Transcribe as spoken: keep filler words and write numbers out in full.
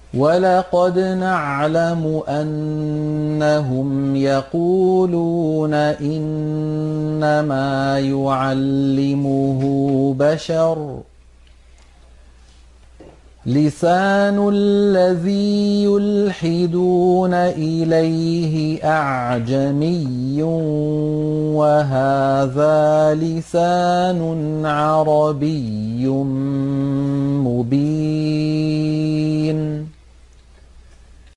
وَلَقَدْ نَعْلَمُ أَنَّهُمْ يَقُولُونَ إِنَّمَا يُعَلِّمُهُ بَشَرٌ ۗ لِّسَانُ الَّذِي يُلْحِدُونَ إِلَيْهِ أَعْجَمِيٌّ وَهَٰذَا لِسَانٌ عَرَبِيٌّ مُّبِينٌ